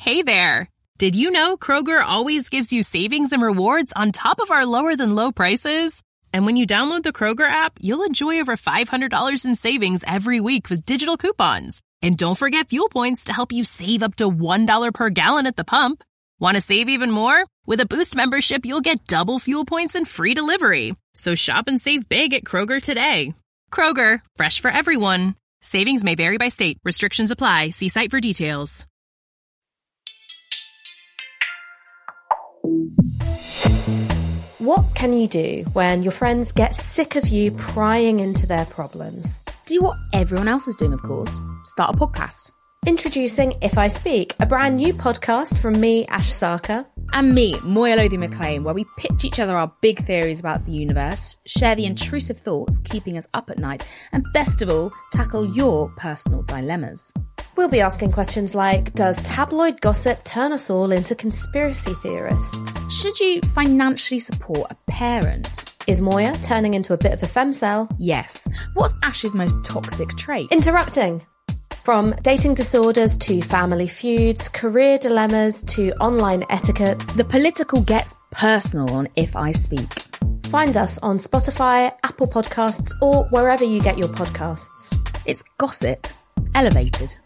Hey there! Did you know Kroger always gives you savings and rewards on top of our lower-than-low prices? And when you download the Kroger app, you'll enjoy over $500 in savings every week with digital coupons. And don't forget fuel points to help you save up to $1 per gallon at the pump. Want to save even more? With a Boost membership, you'll get double fuel points and free delivery. So shop and save big at Kroger today. Kroger, fresh for everyone. Savings may vary by state. Restrictions apply. See site for details. What can you do when your friends get sick of you prying into their problems? Do what everyone else is doing, of course. Start a podcast. Introducing If I Speak, a brand new podcast from me, Ash Sarkar. And me, Moya Lothian-McLean, where we pitch each other our big theories about the universe, share the intrusive thoughts keeping us up at night, and best of all, tackle your personal dilemmas. We'll be asking questions like, does tabloid gossip turn us all into conspiracy theorists? Should you financially support a parent? Is Moya turning into a bit of a femcel? Yes. What's Ash's most toxic trait? Interrupting. From dating disorders to family feuds, career dilemmas to online etiquette. The political gets personal on If I Speak. Find us on Spotify, Apple Podcasts, or wherever you get your podcasts. It's gossip elevated.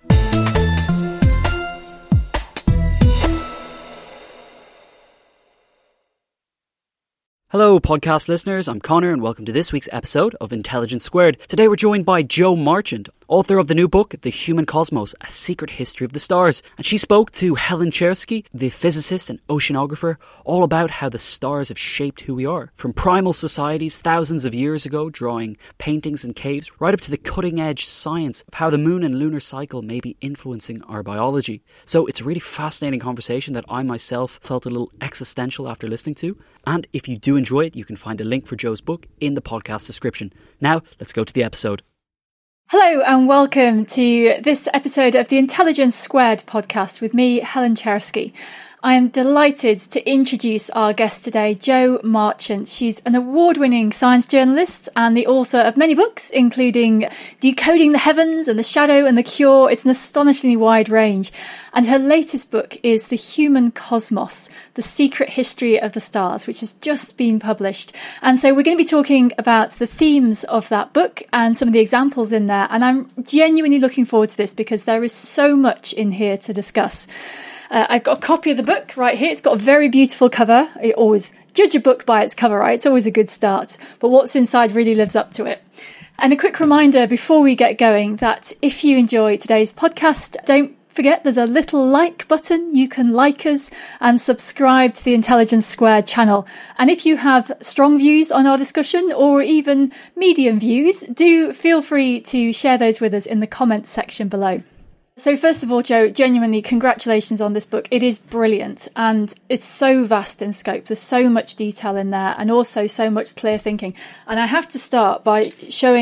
Hello, podcast listeners. I'm Connor, and welcome to this week's episode of Intelligence Squared. Today we're joined by Jo Marchant, author of the new book, The Human Cosmos, A Secret History of the Stars. And she spoke to Helen Czerski, the physicist and oceanographer, all about how the stars have shaped who we are. From primal societies thousands of years ago, drawing paintings in caves, right up to the cutting-edge science of how the moon and lunar cycle may be influencing our biology. So it's a really fascinating conversation that I myself felt a little existential after listening to. And if you do enjoy it, you can find a link for Jo's book in the podcast description. Now, let's go to the episode. Hello and welcome to this episode of the Intelligence Squared podcast with me, Helen Czerski. I am delighted to introduce our guest today, Jo Marchant. She's an award-winning science journalist and the author of many books, including Decoding the Heavens and The Shadow and the Cure. It's an astonishingly wide range. And her latest book is The Human Cosmos, The Secret History of the Stars, which has just been published. And so we're going to be talking about the themes of that book and some of the examples in there. And I'm genuinely looking forward to this because there is so much in here to discuss. I've got a copy of the book right here. It's got a very beautiful cover. I always judge a book by its cover, right? It's always a good start. But what's inside really lives up to it. And a quick reminder before we get going that if you enjoy today's podcast, don't forget there's a little like button. You can like us and subscribe to the Intelligence Squared channel. And if you have strong views on our discussion or even medium views, do feel free to share those with us in the comments section below. So first of all, Jo, genuinely congratulations on this book. It is brilliant and it's so vast in scope. There's so much detail in there and also so much clear thinking. And I have to start by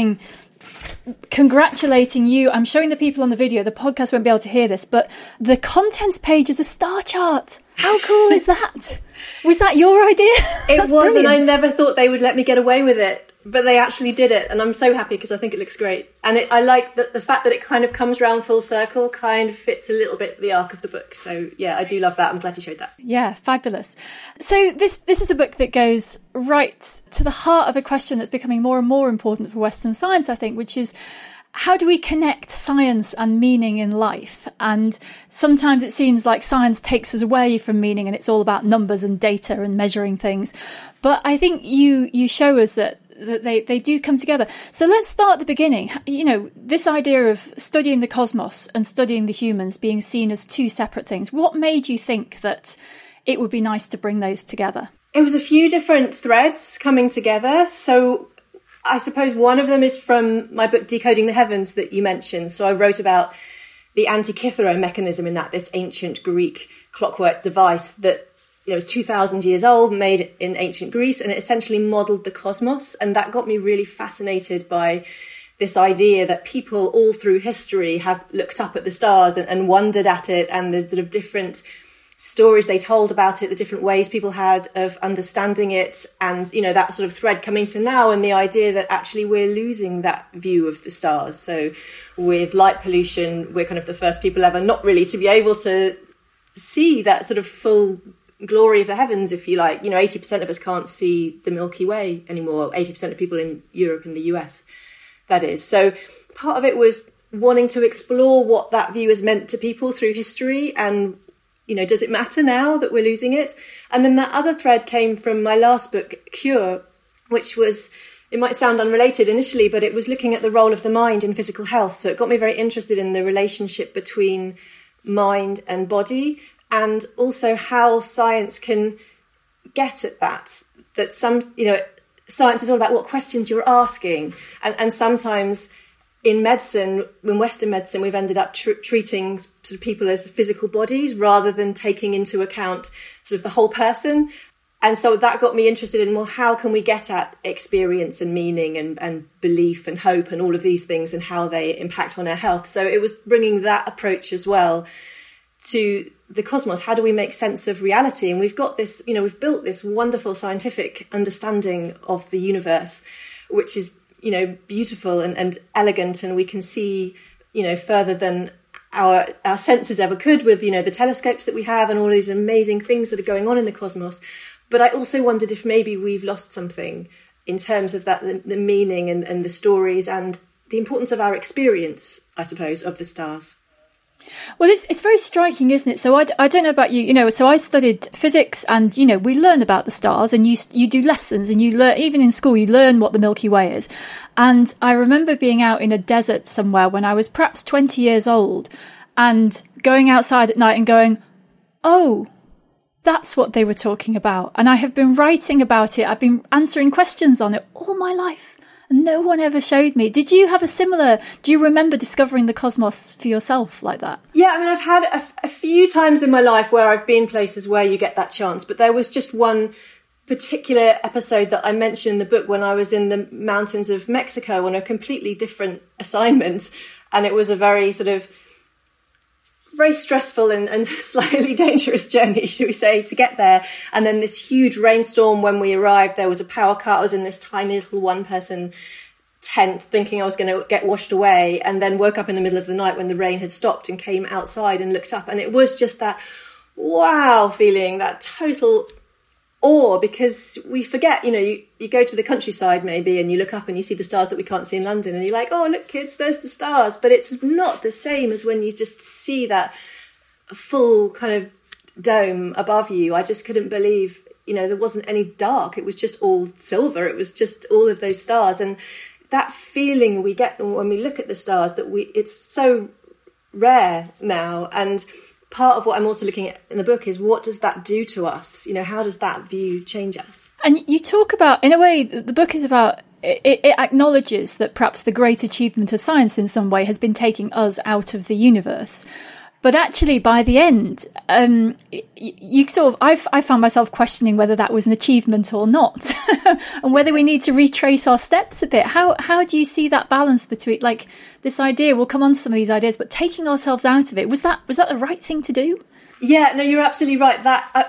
congratulating you. I'm showing the people on the video. The podcast won't be able to hear this, but the contents page is a star chart. How cool is that? Was that your idea? It was, brilliant. and I never thought they would let me get away with it. But they actually did it, and I'm so happy because I think it looks great. And I like the fact that it kind of comes round full circle, kind of fits a little bit the arc of the book. So, yeah, I do love that. I'm glad you showed that. Yeah, fabulous. So this is a book that goes right to the heart of a question that's becoming more and more important for Western science, I think, which is how do we connect science and meaning in life? And sometimes it seems like science takes us away from meaning and it's all about numbers and data and measuring things. But I think you show us that they do come together. So let's start at the beginning. You know, this idea of studying the cosmos and studying the humans being seen as two separate things. What made you think that it would be nice to bring those together? It was a few different threads coming together. So I suppose one of them is from my book, Decoding the Heavens, that you mentioned. So I wrote about the Antikythera mechanism in that, this ancient Greek clockwork device that it was 2,000 years old, made in ancient Greece, and it essentially modelled the cosmos. And that got me really fascinated by this idea that people all through history have looked up at the stars and wondered at it, and the sort of different stories they told about it, the different ways people had of understanding it, and, you know, that sort of thread coming to now, and the idea that actually we're losing that view of the stars. So with light pollution, we're kind of the first people ever not really to be able to see that sort of full glory of the heavens, if you like. 80% of us can't see the Milky Way anymore. 80% of people in Europe and the US, that is. So part of it was wanting to explore what that view has meant to people through history, and does it matter now that we're losing it? And then that other thread came from my last book, Cure, which was, it might sound unrelated initially, but it was looking at the role of the mind in physical health. So it got me very interested in the relationship between mind and body, and also how science can get at that some, science is all about what questions you're asking. And sometimes in medicine, in Western medicine, we've ended up treating sort of people as physical bodies rather than taking into account sort of the whole person. And so that got me interested in, well, how can we get at experience and meaning and belief and hope and all of these things and how they impact on our health? So it was bringing that approach as well to the cosmos. How do we make sense of reality? And we've got this, we've built this wonderful scientific understanding of the universe, which is beautiful and elegant, and we can see, further than our senses ever could with, the telescopes that we have and all these amazing things that are going on in the cosmos. But I also wondered if maybe we've lost something in terms of that, the meaning and the stories and the importance of our experience, I suppose, of the stars. Well, it's very striking, isn't it? So I don't know about you, so I studied physics, and, we learn about the stars, and you do lessons, and you learn, even in school, you learn what the Milky Way is. And I remember being out in a desert somewhere when I was perhaps 20 years old and going outside at night and going, oh, that's what they were talking about. And I have been writing about it. I've been answering questions on it all my life. And no one ever showed me. Did you have do you remember discovering the cosmos for yourself like that? Yeah, I mean, I've had a few times in my life where I've been places where you get that chance, but there was just one particular episode that I mentioned in the book when I was in the mountains of Mexico on a completely different assignment. And it was a very very stressful and slightly dangerous journey, should we say, to get there. And then this huge rainstorm when we arrived, there was a power cut. I was in this tiny little one-person tent thinking I was going to get washed away, and then woke up in the middle of the night when the rain had stopped and came outside and looked up. And it was just that wow feeling, that total awe, because we forget, you go to the countryside maybe and you look up and you see the stars that we can't see in London, and you're like, oh, look, kids, there's the stars. But it's not the same as when you just see that full kind of dome above you. I just couldn't believe, there wasn't any dark. It was just all silver. It was just all of those stars. And that feeling we get when we look at the stars, it's so rare now. And part of what I'm also looking at in the book is, what does that do to us? How does that view change us? And you talk about, in a way, the book is about, it acknowledges that perhaps the great achievement of science in some way has been taking us out of the universe. But actually, by the end, you I found myself questioning whether that was an achievement or not, and whether we need to retrace our steps a bit. How do you see that balance between, like, this idea? We'll come on to some of these ideas, but taking ourselves out of it, was that the right thing to do? Yeah, no, you're absolutely right.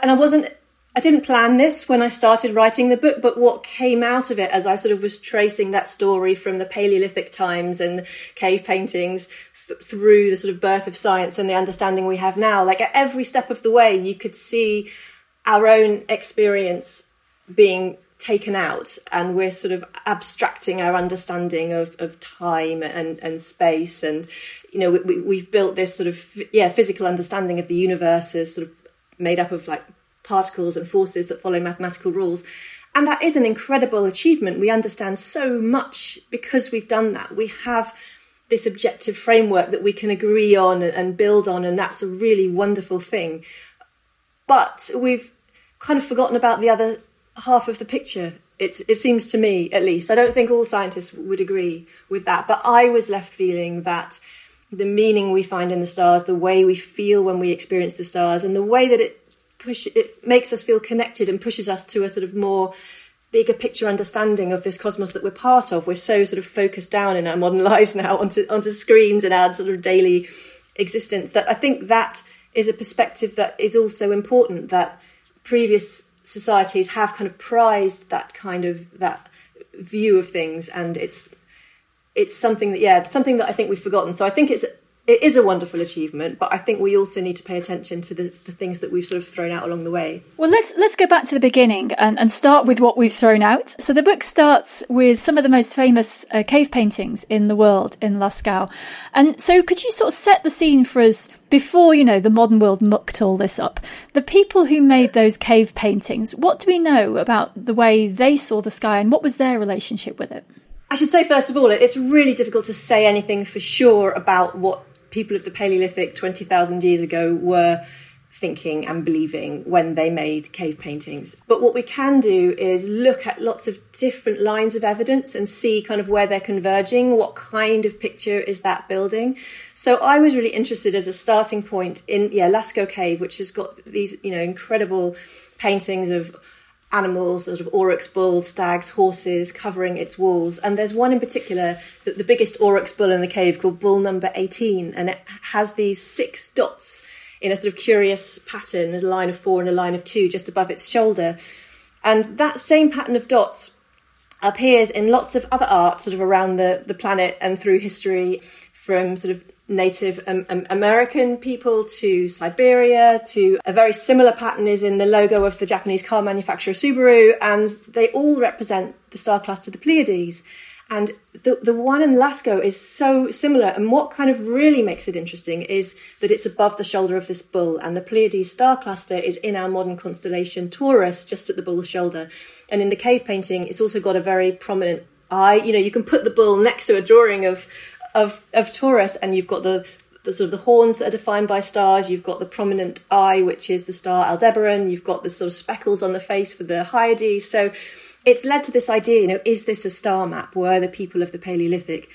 I didn't plan this when I started writing the book, but what came out of it as I sort of was tracing that story from the Paleolithic times and cave paintings through the sort of birth of science and the understanding we have now, like at every step of the way, you could see our own experience being taken out, and we're sort of abstracting our understanding of time and space. And, we've built this sort of, physical understanding of the universe as sort of made up of like particles and forces that follow mathematical rules. And that is an incredible achievement. We understand so much because we've done that. We have this objective framework that we can agree on and build on, and that's a really wonderful thing. But we've kind of forgotten about the other half of the picture. It seems to me, at least. I don't think all scientists would agree with that, but I was left feeling that the meaning we find in the stars, the way we feel when we experience the stars, and the way that it makes us feel connected and pushes us to a sort of more bigger picture understanding of this cosmos that we're part of. We're so sort of focused down in our modern lives now onto screens and our sort of daily existence, that I think that is a perspective that is also important, that previous societies have kind of prized that view of things, and it's something that I think we've forgotten. So I think it's it is a wonderful achievement, but I think we also need to pay attention to the things that we've sort of thrown out along the way. Well, let's go back to the beginning and start with what we've thrown out. So the book starts with some of the most famous cave paintings in the world in Lascaux. And so could you sort of set the scene for us before, the modern world mucked all this up? The people who made those cave paintings, what do we know about the way they saw the sky and what was their relationship with it? I should say, first of all, it's really difficult to say anything for sure about what people of the Paleolithic 20,000 years ago were thinking and believing when they made cave paintings. But what we can do is look at lots of different lines of evidence and see kind of where they're converging, what kind of picture is that building. So I was really interested as a starting point in Lascaux Cave, which has got these incredible paintings of animals, sort of aurochs, bulls, stags, horses covering its walls. And there's one in particular, the biggest aurochs bull in the cave, called bull number 18. And it has these 6 dots in a sort of curious pattern, a line of 4 and a line of 2 just above its shoulder. And that same pattern of dots appears in lots of other art sort of around the planet and through history, from sort of Native American people to Siberia, to a very similar pattern is in the logo of the Japanese car manufacturer Subaru, and they all represent the star cluster, the Pleiades. And the one in Lascaux is so similar, and what kind of really makes it interesting is that it's above the shoulder of this bull, and the Pleiades star cluster is in our modern constellation Taurus, just at the bull's shoulder. And in the cave painting, it's also got a very prominent eye. You can put the bull next to a drawing of Taurus, and you've got the sort of the horns that are defined by stars, you've got the prominent eye, which is the star Aldebaran, you've got the sort of speckles on the face for the Hyades. So it's led to this idea, is this a star map? Were the people of the Paleolithic,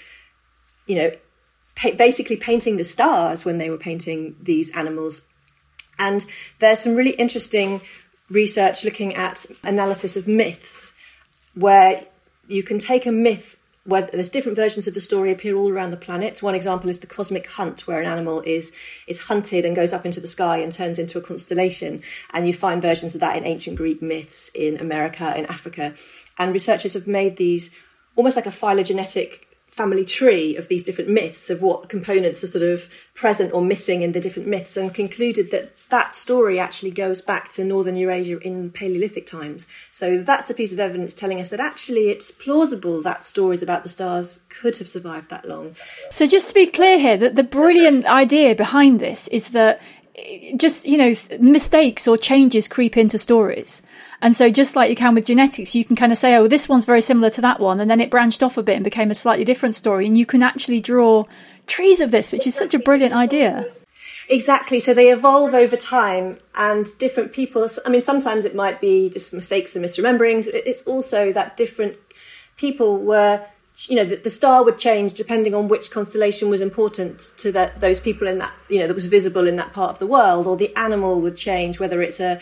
basically painting the stars when they were painting these animals? And there's some really interesting research looking at analysis of myths, where you can take a myth where there's different versions of the story appear all around the planet. One example is the cosmic hunt, where an animal is hunted and goes up into the sky and turns into a constellation. And you find versions of that in ancient Greek myths, in America, in Africa. And researchers have made these almost like a phylogenetic family tree of these different myths, of what components are sort of present or missing in the different myths, and concluded that story actually goes back to northern Eurasia in Paleolithic times. So that's a piece of evidence telling us that actually it's plausible that stories about the stars could have survived that long. So just to be clear here, that the brilliant idea behind this is that just, mistakes or changes creep into stories. And so just like you can with genetics, you can kind of say, oh, this one's very similar to that one. And then it branched off a bit and became a slightly different story. And you can actually draw trees of this, which is such a brilliant idea. Exactly. So they evolve over time, and different people, sometimes it might be just mistakes and misrememberings. It's also that different people were, the star would change depending on which constellation was important to those people in that, that was visible in that part of the world, or the animal would change, whether it's a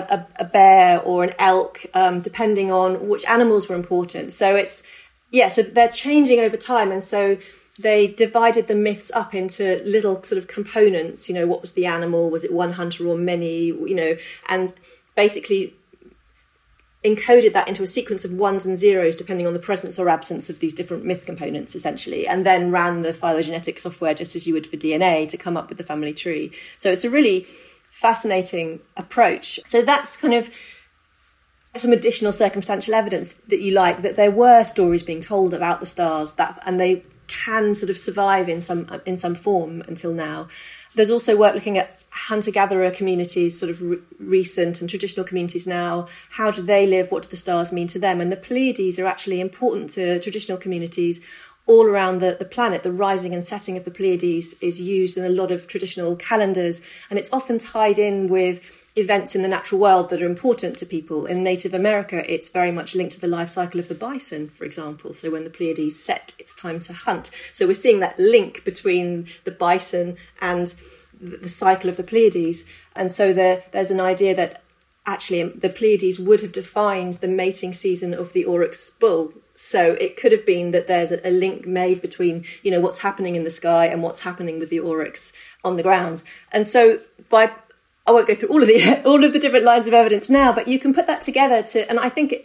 bear or an elk, depending on which animals were important. So so they're changing over time. And so they divided the myths up into little sort of components. What was the animal? Was it one hunter or many? And basically encoded that into a sequence of ones and zeros depending on the presence or absence of these different myth components, essentially, and then ran the phylogenetic software just as you would for DNA to come up with the family tree. So it's a really fascinating approach. So that's kind of some additional circumstantial evidence that there were stories being told about the stars, and they can sort of survive in some form until now. There's also work looking at hunter-gatherer communities, sort of recent and traditional communities now. How do they live? What do the stars mean to them? And the Pleiades are actually important to traditional communities all around the planet. The rising and setting of the Pleiades is used in a lot of traditional calendars, and it's often tied in with events in the natural world that are important to people. In Native America, it's very much linked to the life cycle of the bison, for example. So when the Pleiades set, it's time to hunt. So we're seeing that link between the bison and the cycle of the Pleiades. And so there's an idea that actually the Pleiades would have defined the mating season of the aurochs bull. So it could have been that there's a link made between, what's happening in the sky and what's happening with the aurochs on the ground. And so I won't go through all of the different lines of evidence now, but you can put that together and I think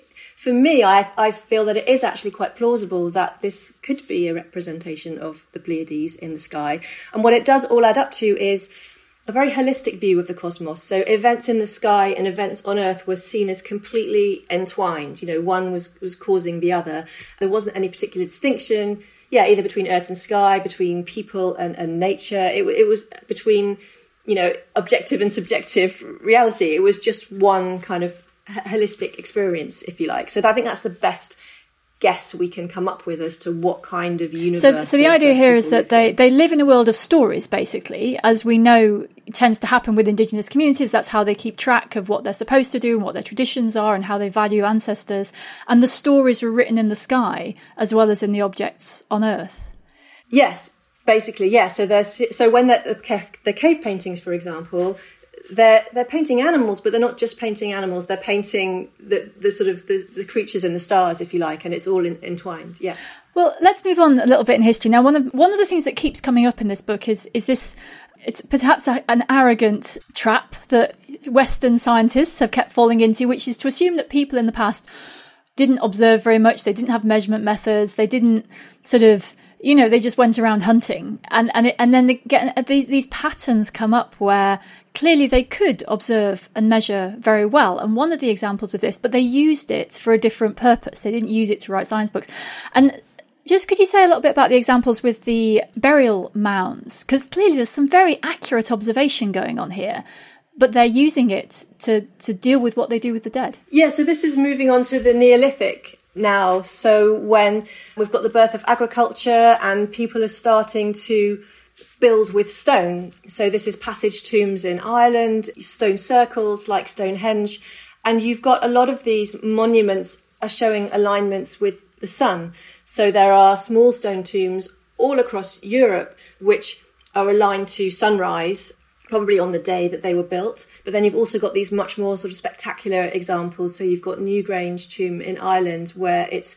for me, I feel that it is actually quite plausible that this could be a representation of the Pleiades in the sky. And what it does all add up to is a very holistic view of the cosmos. So events in the sky and events on Earth were seen as completely entwined. One was causing the other. There wasn't any particular distinction, either between Earth and sky, between people and nature. It was between, objective and subjective reality. It was just one kind of holistic experience, if you like. So I think that's the best guess we can come up with as to what kind of universe. So the idea here is that they live in a world of stories, basically, as we know tends to happen with Indigenous communities. That's how they keep track of what they're supposed to do and what their traditions are and how they value ancestors. And the stories were written in the sky as well as in the objects on Earth. Yes, basically, yeah. So when the cave paintings, for example, they're painting animals, but they're not just painting animals. They're painting the sort of the creatures in the stars, if you like, and it's all entwined. Yeah. Well, let's move on a little bit in history now. One of the things that keeps coming up in this book is this. It's perhaps an arrogant trap that Western scientists have kept falling into, which is to assume that people in the past didn't observe very much. They didn't have measurement methods. They didn't sort of, they just went around hunting, and then they get these patterns come up where clearly they could observe and measure very well. And one of the examples of this, but they used it for a different purpose. They didn't use it to write science books. And just could you say a little bit about the examples with the burial mounds? Because clearly there's some very accurate observation going on here, but they're using it to deal with what they do with the dead. Yeah, so this is moving on to the Neolithic now. So when we've got the birth of agriculture and people are starting to build with stone. So this is passage tombs in Ireland, stone circles like Stonehenge. And you've got a lot of these monuments are showing alignments with the sun. So there are small stone tombs all across Europe which are aligned to sunrise, probably on the day that they were built. But then you've also got these much more sort of spectacular examples. So you've got Newgrange tomb in Ireland, where it's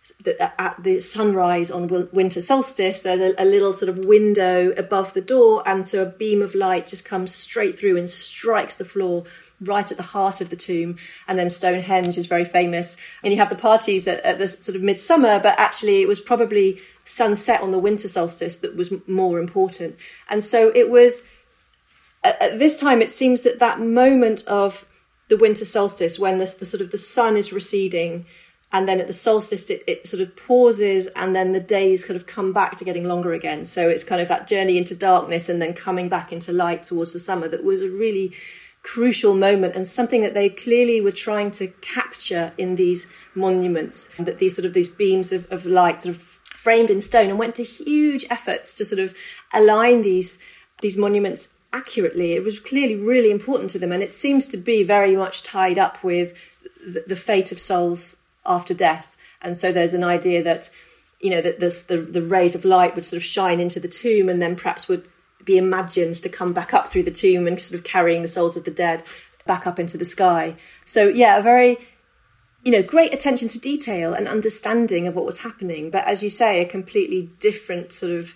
at the sunrise on winter solstice, there's a little sort of window above the door, and so a beam of light just comes straight through and strikes the floor right at the heart of the tomb. And then Stonehenge is very famous. And you have the parties at the sort of midsummer, but actually it was probably sunset on the winter solstice that was more important. And so it was, at this time, it seems that moment of the winter solstice, when the sort of the sun is receding, and then at the solstice, it sort of pauses, and then the days kind of come back to getting longer again. So it's kind of that journey into darkness and then coming back into light towards the summer that was a really crucial moment, and something that they clearly were trying to capture in these monuments, that these beams of light sort of framed in stone, and went to huge efforts to sort of align these monuments accurately. It was clearly really important to them, and it seems to be very much tied up with the fate of souls after death. And so there's an idea that, that the rays of light would sort of shine into the tomb and then perhaps would be imagined to come back up through the tomb and sort of carrying the souls of the dead back up into the sky. So yeah, a very, great attention to detail and understanding of what was happening. But as you say, a completely different sort of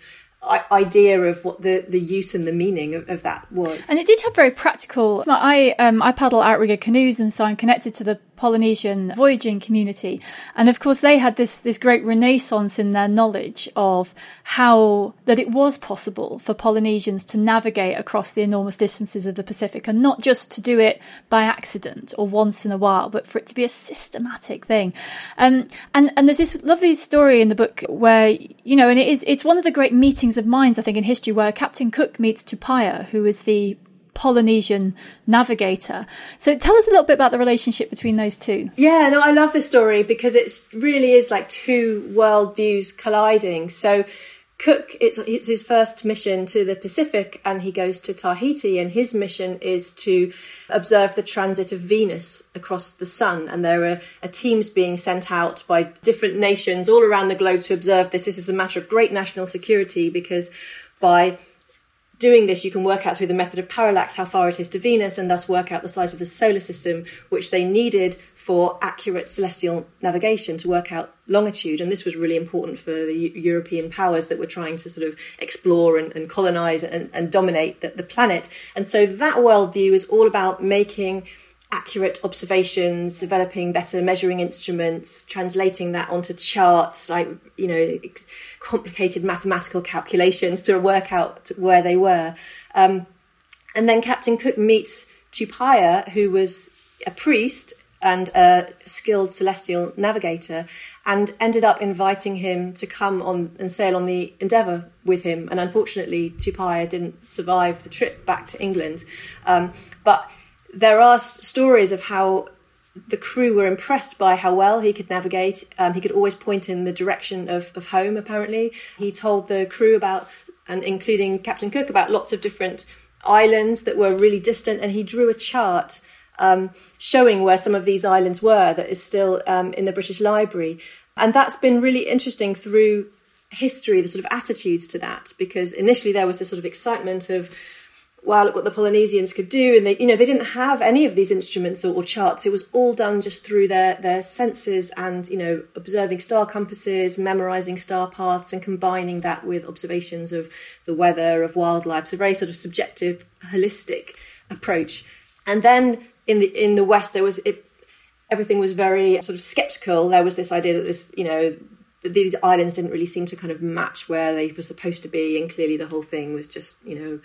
idea of what the use and the meaning of that was. And it did have very practical. I paddle outrigger canoes, and so I'm connected to the Polynesian voyaging community. And of course they had this great renaissance in their knowledge of how that it was possible for Polynesians to navigate across the enormous distances of the Pacific, and not just to do it by accident or once in a while, but for it to be a systematic thing. And there's this lovely story in the book where, and it's one of the great meetings of minds, I think, in history, where Captain Cook meets Tupaia, who is the Polynesian navigator. So tell us a little bit about the relationship between those two. Yeah, no, I love this story because it really is like two worldviews colliding. So Cook, it's his first mission to the Pacific, and he goes to Tahiti, and his mission is to observe the transit of Venus across the sun. And there are teams being sent out by different nations all around the globe to observe this. This is a matter of great national security, because by doing this, you can work out through the method of parallax how far it is to Venus, and thus work out the size of the solar system, which they needed for accurate celestial navigation to work out longitude. And this was really important for the European powers that were trying to sort of explore and colonize and dominate the planet. And so that worldview is all about making accurate observations, developing better measuring instruments, translating that onto charts, like, complicated mathematical calculations to work out where they were. And then Captain Cook meets Tupaia, who was a priest and a skilled celestial navigator, and ended up inviting him to come on and sail on the Endeavour with him. And unfortunately, Tupaia didn't survive the trip back to England. But there are stories of how the crew were impressed by how well he could navigate. He could always point in the direction of home, apparently. He told the crew about, and including Captain Cook, about lots of different islands that were really distant, and he drew a chart showing where some of these islands were that is still in the British Library. And that's been really interesting through history, the sort of attitudes to that, because initially there was this sort of excitement of, wow, look what the Polynesians could do. And they didn't have any of these instruments or charts. It was all done just through their senses and, observing star compasses, memorising star paths, and combining that with observations of the weather, of wildlife. So a very sort of subjective, holistic approach. And then in the West, everything was very sort of sceptical. There was this idea that that these islands didn't really seem to kind of match where they were supposed to be. And clearly the whole thing was just,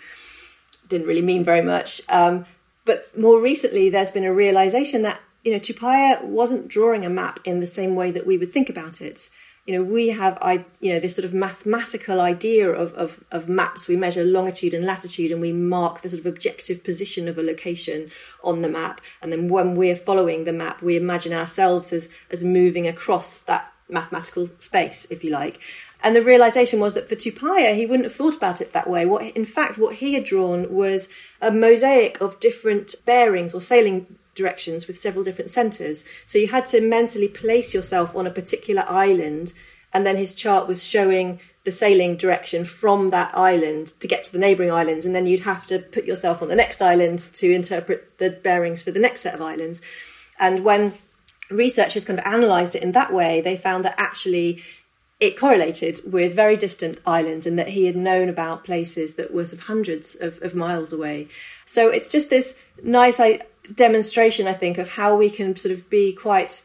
didn't really mean very much. But more recently, there's been a realisation that, Tupaia wasn't drawing a map in the same way that we would think about it. We have, this sort of mathematical idea of maps. We measure longitude and latitude, and we mark the sort of objective position of a location on the map. And then when we're following the map, we imagine ourselves as moving across that mathematical space, if you like. And the realisation was that for Tupaia, he wouldn't have thought about it that way. What he had drawn was a mosaic of different bearings or sailing directions with several different centres. So you had to mentally place yourself on a particular island, and then his chart was showing the sailing direction from that island to get to the neighbouring islands, and then you'd have to put yourself on the next island to interpret the bearings for the next set of islands. And when researchers kind of analysed it in that way, they found that actually it correlated with very distant islands, and that he had known about places that were sort of hundreds of miles away. So it's just this nice demonstration, I think, of how we can sort of be quite,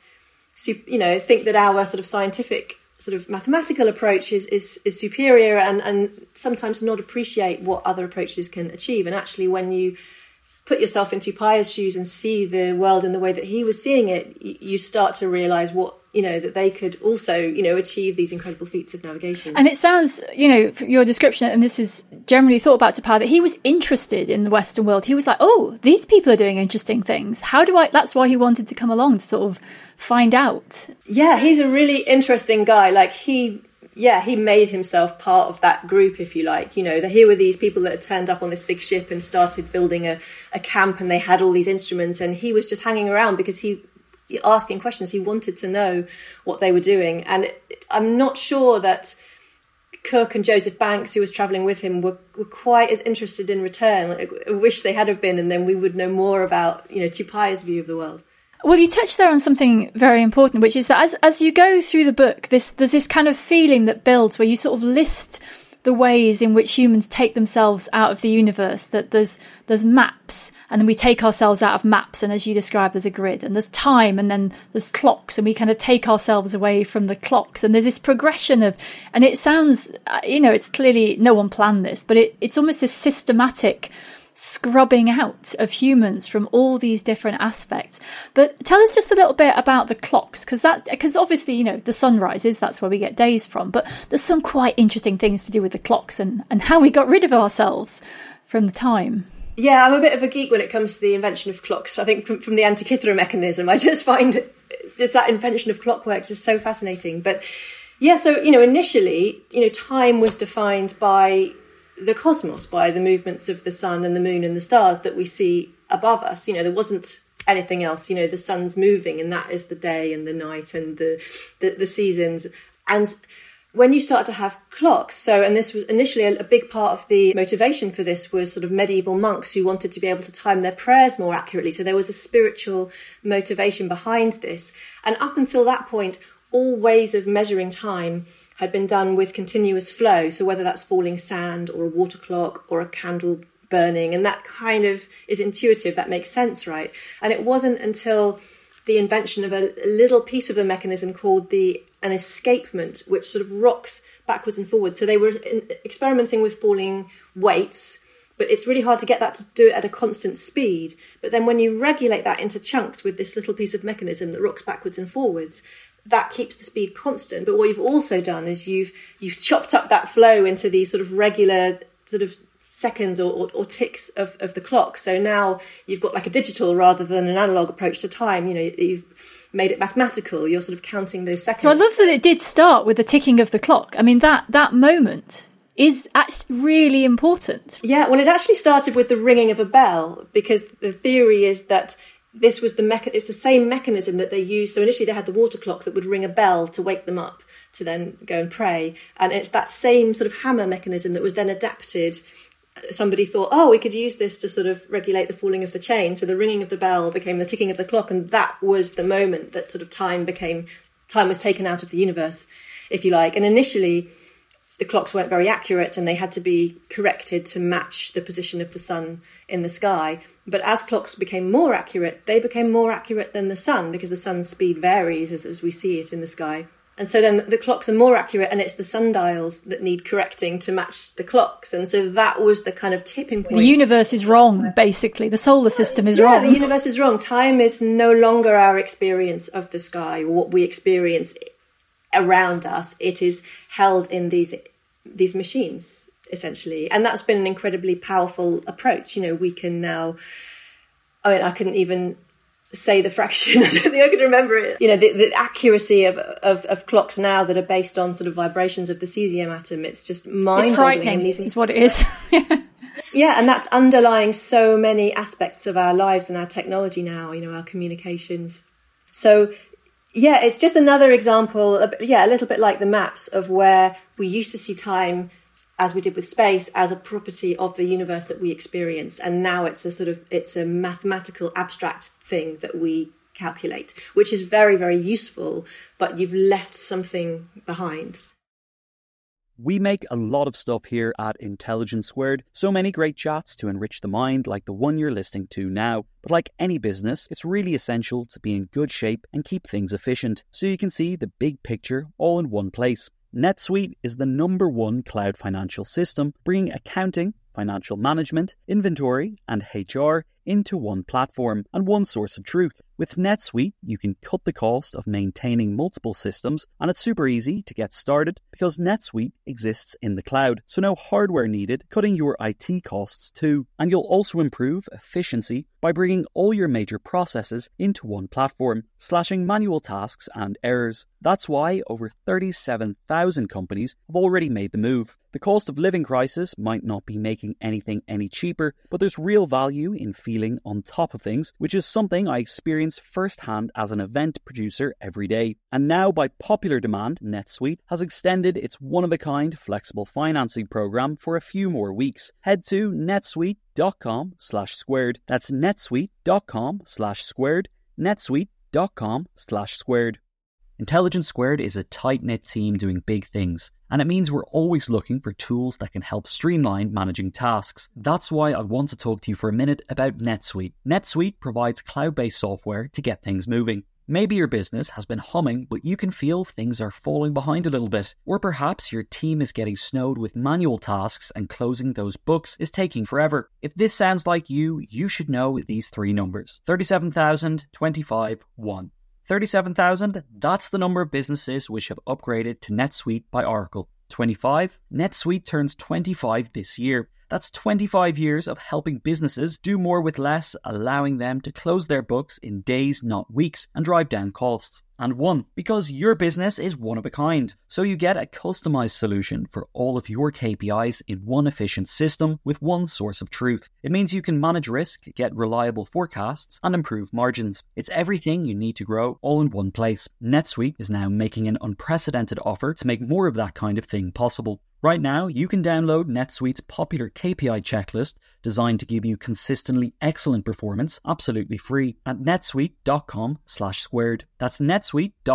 think that our sort of scientific, sort of mathematical approach is superior, and sometimes not appreciate what other approaches can achieve. And actually, when you put yourself in Tupaia's shoes and see the world in the way that he was seeing it, you start to realise what, that they could also, achieve these incredible feats of navigation. And it sounds, from your description, and this is generally thought about Tupaia, that he was interested in the Western world. He was like, oh, these people are doing interesting things. That's why he wanted to come along to sort of find out. Yeah, he's a really interesting guy. Like he made himself part of that group, if you like. Here were these people that had turned up on this big ship and started building a camp, and they had all these instruments, and he was just hanging around because he asking questions. He wanted to know what they were doing. And I'm not sure that Cook and Joseph Banks, who was travelling with him, were quite as interested in return. I wish they had been, and then we would know more about, Tupaia's view of the world. Well, you touched there on something very important, which is that as you go through the book, there's this kind of feeling that builds where you sort of list the ways in which humans take themselves out of the universe, that there's maps, and then we take ourselves out of maps, and as you described, there's a grid, and there's time, and then there's clocks, and we kind of take ourselves away from the clocks, and there's this progression of, and it sounds, it's clearly no one planned this, but it's almost this systematic scrubbing out of humans from all these different aspects. But tell us just a little bit about the clocks, because obviously, the sun rises, that's where we get days from, but there's some quite interesting things to do with the clocks and how we got rid of ourselves from the time. Yeah, I'm a bit of a geek when it comes to the invention of clocks. I think from the Antikythera mechanism, I just find just that invention of clockwork just so fascinating. But yeah, so, initially, time was defined by the cosmos, by the movements of the sun and the moon and the stars that we see above us. There wasn't anything else. The sun's moving, and that is the day and the night and the seasons. And when you start to have clocks, and this was initially a big part of the motivation for this was sort of medieval monks who wanted to be able to time their prayers more accurately. So there was a spiritual motivation behind this. And up until that point, all ways of measuring time had been done with continuous flow. So whether that's falling sand or a water clock or a candle burning, and that kind of is intuitive. That makes sense, right? And it wasn't until the invention of a little piece of the mechanism called an escapement, which sort of rocks backwards and forwards. So they were experimenting with falling weights, but it's really hard to get that to do it at a constant speed. But then when you regulate that into chunks with this little piece of mechanism that rocks backwards and forwards, that keeps the speed constant. But what you've also done is you've chopped up that flow into these sort of regular sort of seconds or ticks of the clock. So now you've got like a digital rather than an analog approach to time. You know, you've made it mathematical. You're sort of counting those seconds. So I love that it did start with the ticking of the clock. I mean, that moment is actually really important. Yeah, well, it actually started with the ringing of a bell, because the theory is that this was it's the same mechanism that they used. So initially they had the water clock that would ring a bell to wake them up to then go and pray. And it's that same sort of hammer mechanism that was then adapted. Somebody thought, we could use this to sort of regulate the falling of the chain. So the ringing of the bell became the ticking of the clock. And that was the moment that sort of time was taken out of the universe, if you like. And initially the clocks weren't very accurate and they had to be corrected to match the position of the sun in the sky. But as clocks became more accurate, they became more accurate than the sun, because the sun's speed varies as we see it in the sky. And so then the clocks are more accurate, and it's the sundials that need correcting to match the clocks. And so that was the kind of tipping point. The universe is wrong, basically. The solar system is wrong. Yeah, the universe is wrong. Time is no longer our experience of the sky, or what we experience around us. It is held in these machines, essentially. And that's been an incredibly powerful approach. You know, we can now... I couldn't even say the fraction. I don't think I could remember it. You know, the accuracy of clocks now that are based on sort of vibrations of the cesium atom, it's just mind-boggling. It's frightening, is what it is. Yeah, and that's underlying so many aspects of our lives and our technology now, you know, our communications. So, yeah, it's just another example, a little bit like the maps of where we used to see time, as we did with space, as a property of the universe that we experience. And now it's a mathematical abstract thing that we calculate, which is very, very useful, but you've left something behind. We make a lot of stuff here at Intelligence Squared, so many great chats to enrich the mind like the one you're listening to now. But like any business, it's really essential to be in good shape and keep things efficient, so you can see the big picture all in one place. NetSuite is the #1 cloud financial system, bringing accounting, financial management, inventory, and HR into one platform and one source of truth. With NetSuite, you can cut the cost of maintaining multiple systems, and it's super easy to get started because NetSuite exists in the cloud, so no hardware needed, cutting your IT costs too. And you'll also improve efficiency by bringing all your major processes into one platform, slashing manual tasks and errors. That's why over 37,000 companies have already made the move. The cost of living crisis might not be making anything any cheaper, but there's real value in feeling on top of things, which is something I experience firsthand as an event producer every day. And now, by popular demand, NetSuite has extended its one-of-a-kind flexible financing program for a few more weeks. Head to netsuite.com/squared. That's netsuite.com/squared. netsuite.com/squared. Intelligence Squared is a tight-knit team doing big things, and it means we're always looking for tools that can help streamline managing tasks. That's why I want to talk to you for a minute about NetSuite. NetSuite provides cloud-based software to get things moving. Maybe your business has been humming, but you can feel things are falling behind a little bit. Or perhaps your team is getting snowed with manual tasks and closing those books is taking forever. If this sounds like you should know these three numbers: 37,000, 25, 1. 37,000, that's the number of businesses which have upgraded to NetSuite by Oracle. 25, NetSuite turns 25 this year. That's 25 years of helping businesses do more with less, allowing them to close their books in days, not weeks, and drive down costs. And 1, because your business is one of a kind. So you get a customized solution for all of your KPIs in one efficient system with one source of truth. It means you can manage risk, get reliable forecasts, and improve margins. It's everything you need to grow all in one place. NetSuite is now making an unprecedented offer to make more of that kind of thing possible. Right now, you can download NetSuite's popular KPI checklist designed to give you consistently excellent performance absolutely free at netsuite.com/squared. That's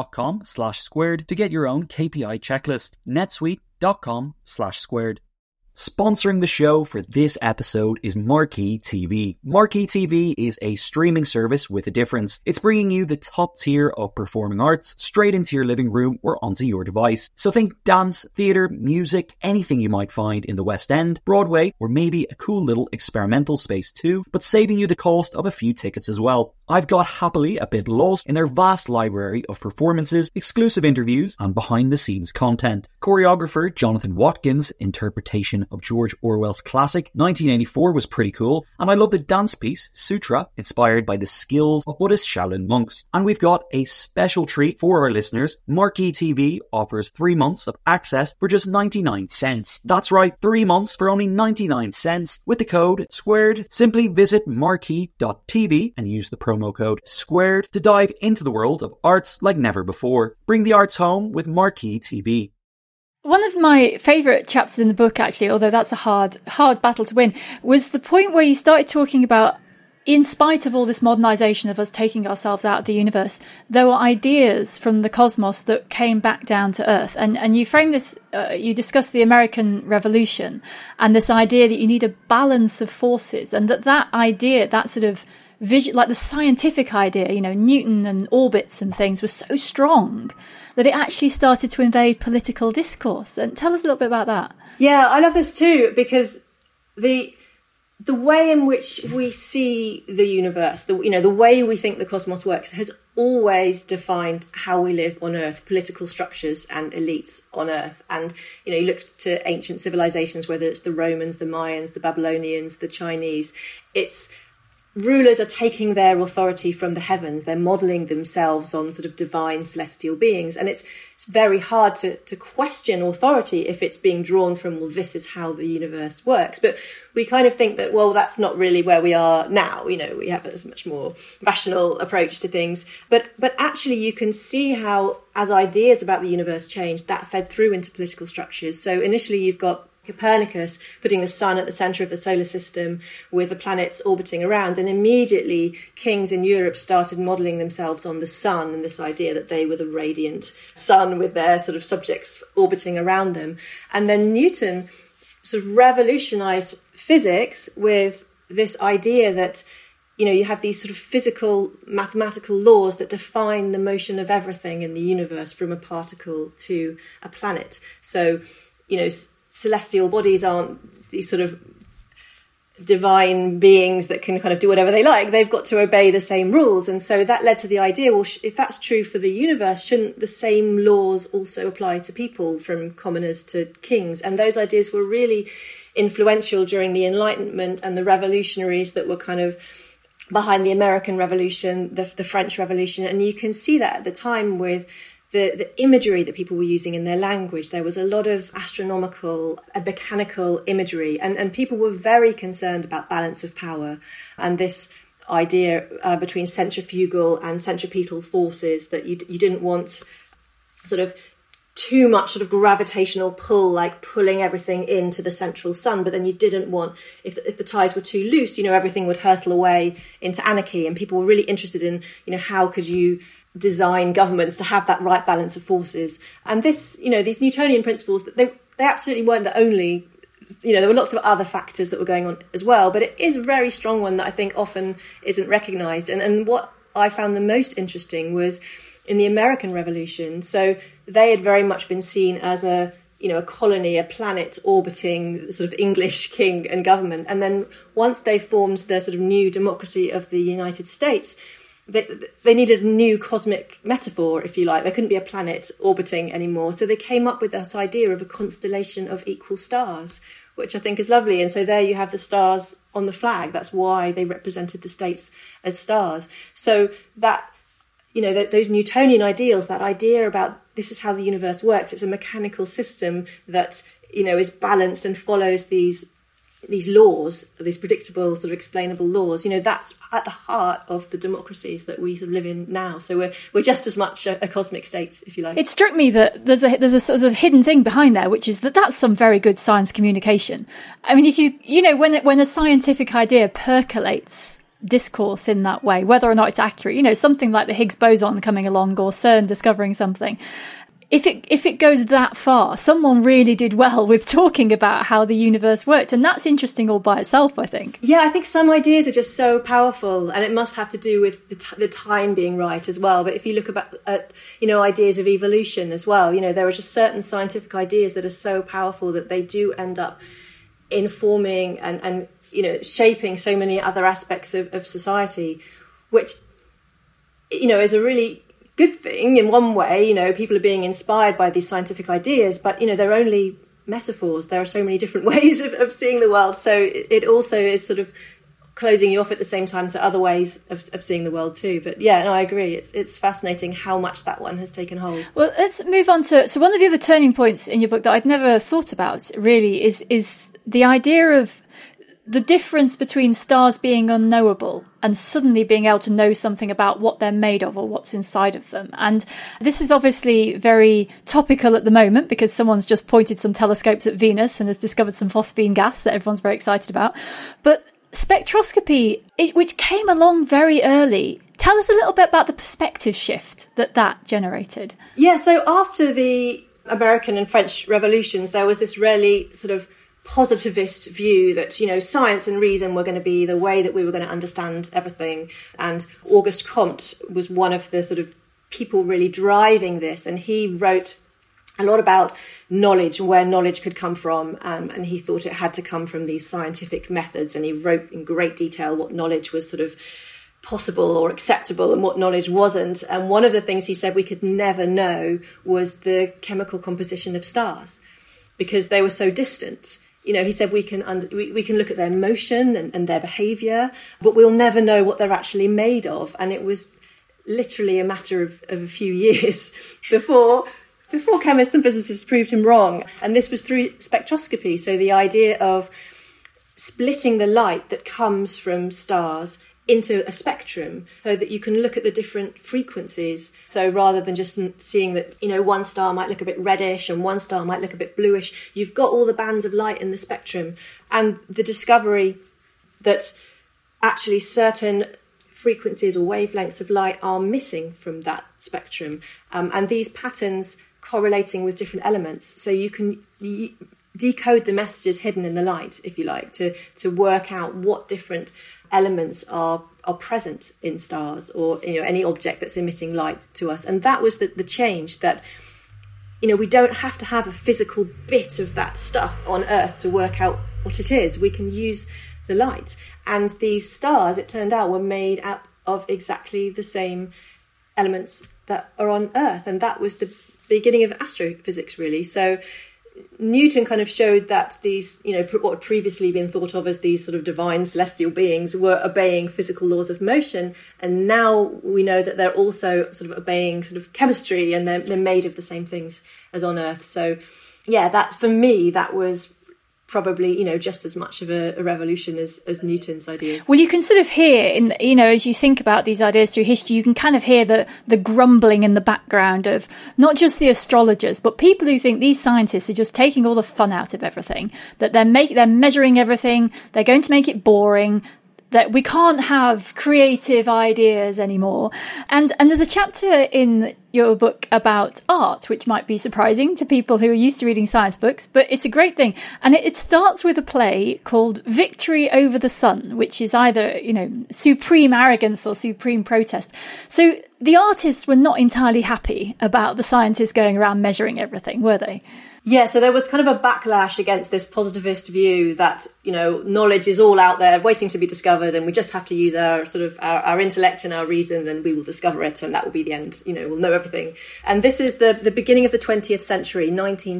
netsuite.com/squared to get your own KPI checklist. netsuite.com/squared. Sponsoring the show for this episode is Marquee TV. Marquee TV is a streaming service with a difference. It's bringing you the top tier of performing arts straight into your living room or onto your device. So think dance, theatre, music, anything you might find in the West End, Broadway, or maybe a cool little experimental space too, but saving you the cost of a few tickets as well. I've got happily a bit lost in their vast library of performances, exclusive interviews, and behind-the-scenes content. Choreographer Jonathan Watkins' interpretation of George Orwell's classic 1984 was pretty cool, and I love the dance piece Sutra, inspired by the skills of Buddhist Shaolin monks. And we've got a special treat for our listeners. Marquee TV offers 3 months of access for just 99 cents. That's right, 3 months for only 99 cents with the code SQUARED. Simply visit marquee.tv and use the promo code SQUARED to dive into the world of arts like never before. Bring the arts home with Marquee TV. One of my favourite chapters in the book, actually, although that's a hard battle to win, was the point where you started talking about, in spite of all this modernisation of us taking ourselves out of the universe, there were ideas from the cosmos that came back down to Earth. And you frame this, you discussed the American Revolution and this idea that you need a balance of forces, and that idea, that sort of vision, like the scientific idea, Newton and orbits and things, was so strong that it actually started to invade political discourse. And tell us a little bit about that. Yeah, I love this too, because the way in which we see the universe, the way we think the cosmos works, has always defined how we live on Earth, political structures and elites on Earth. And, you look to ancient civilizations, whether it's the Romans, the Mayans, the Babylonians, the Chinese, rulers are taking their authority from the heavens. They're modelling themselves on sort of divine celestial beings. And it's very hard to question authority if it's being drawn from, well, this is how the universe works. But we kind of think that, well, that's not really where we are now. We have a much more rational approach to things. But actually you can see how, as ideas about the universe changed, that fed through into political structures. So initially you've got Copernicus putting the sun at the centre of the solar system with the planets orbiting around, and immediately kings in Europe started modelling themselves on the sun and this idea that they were the radiant sun with their sort of subjects orbiting around them. And then Newton sort of revolutionised physics with this idea that you have these sort of physical mathematical laws that define the motion of everything in the universe, from a particle to a planet. So celestial bodies aren't these sort of divine beings that can kind of do whatever they like. They've got to obey the same rules. And so that led to the idea, well, if that's true for the universe, shouldn't the same laws also apply to people, from commoners to kings? And those ideas were really influential during the Enlightenment and the revolutionaries that were kind of behind the American Revolution, the French Revolution. And you can see that at the time with the imagery that people were using in their language. There was a lot of astronomical and mechanical imagery, and people were very concerned about balance of power and this idea between centrifugal and centripetal forces, that you didn't want sort of too much sort of gravitational pull, like pulling everything into the central sun, but then you didn't want, if the ties were too loose, everything would hurtle away into anarchy. And people were really interested in, how could you design governments to have that right balance of forces. And this, these Newtonian principles, they absolutely weren't the only, there were lots of other factors that were going on as well, but it is a very strong one that I think often isn't recognised. And what I found the most interesting was in the American Revolution. So they had very much been seen as a colony, a planet orbiting the sort of English king and government. And then once they formed their sort of new democracy of the United States, they needed a new cosmic metaphor, if you like. There couldn't be a planet orbiting anymore. So they came up with this idea of a constellation of equal stars, which I think is lovely. And so there you have the stars on the flag. That's why they represented the states as stars. So that, those Newtonian ideals, that idea about this is how the universe works, it's a mechanical system that, is balanced and follows these laws, these predictable sort of explainable laws, that's at the heart of the democracies that we sort of live in now. So we're just as much a cosmic state, if you like. It struck me that there's a sort of hidden thing behind there, which is that's some very good science communication. I mean, if when a scientific idea percolates discourse in that way, whether or not it's accurate, something like the Higgs boson coming along or CERN discovering something, if it goes that far, someone really did well with talking about how the universe worked. And that's interesting all by itself, I think. Yeah, I think some ideas are just so powerful, and it must have to do with the time being right as well. But if you look at ideas of evolution as well, there are just certain scientific ideas that are so powerful that they do end up informing and shaping so many other aspects of society, which, is a really good thing in one way. People are being inspired by these scientific ideas, but they're only metaphors. There are so many different ways of seeing the world, so it also is sort of closing you off at the same time to other ways of seeing the world too. But yeah, no, I agree, it's fascinating how much that one has taken hold. Well, let's move on to one of the other turning points in your book that I'd never thought about really is the idea of the difference between stars being unknowable and suddenly being able to know something about what they're made of or what's inside of them. And this is obviously very topical at the moment because someone's just pointed some telescopes at Venus and has discovered some phosphine gas that everyone's very excited about. But spectroscopy, which came along very early, tell us a little bit about the perspective shift that generated. Yeah, so after the American and French revolutions, there was this really sort of positivist view that, science and reason were going to be the way that we were going to understand everything. And Auguste Comte was one of the sort of people really driving this. And he wrote a lot about knowledge and where knowledge could come from. And he thought it had to come from these scientific methods. And he wrote in great detail what knowledge was sort of possible or acceptable and what knowledge wasn't. And one of the things he said we could never know was the chemical composition of stars because they were so distant. He said we can look at their motion and their behaviour, but we'll never know what they're actually made of. And it was literally a matter of a few years before chemists and physicists proved him wrong. And this was through spectroscopy. So the idea of splitting the light that comes from stars into a spectrum so that you can look at the different frequencies. So rather than just seeing that, one star might look a bit reddish and one star might look a bit bluish, you've got all the bands of light in the spectrum. And the discovery that actually certain frequencies or wavelengths of light are missing from that spectrum. And these patterns correlating with different elements. So you can decode the messages hidden in the light, if you like, to work out what different elements are present in stars or any object that's emitting light to us. And that was the change, that we don't have to have a physical bit of that stuff on Earth to work out what it is. We can use the light. And these stars, it turned out, were made up of exactly the same elements that are on Earth. And that was the beginning of astrophysics, really. So Newton kind of showed that these, what had previously been thought of as these sort of divine celestial beings were obeying physical laws of motion. And now we know that they're also sort of obeying sort of chemistry, and they're made of the same things as on Earth. So yeah, that for me, that was probably, just as much of a revolution as Newton's ideas. Well, you can sort of hear, as you think about these ideas through history, you can kind of hear the grumbling in the background of not just the astrologers, but people who think these scientists are just taking all the fun out of everything, that they're measuring everything, they're going to make it boring, that we can't have creative ideas anymore. And there's a chapter in your book about art, which might be surprising to people who are used to reading science books, but it's a great thing. And it starts with a play called Victory Over the Sun, which is either, supreme arrogance or supreme protest. So the artists were not entirely happy about the scientists going around measuring everything, were they? Yeah, so there was kind of a backlash against this positivist view that, knowledge is all out there waiting to be discovered, and we just have to use our intellect and our reason, and we will discover it, and that will be the end. We'll know everything. And this is the beginning of the 20th century,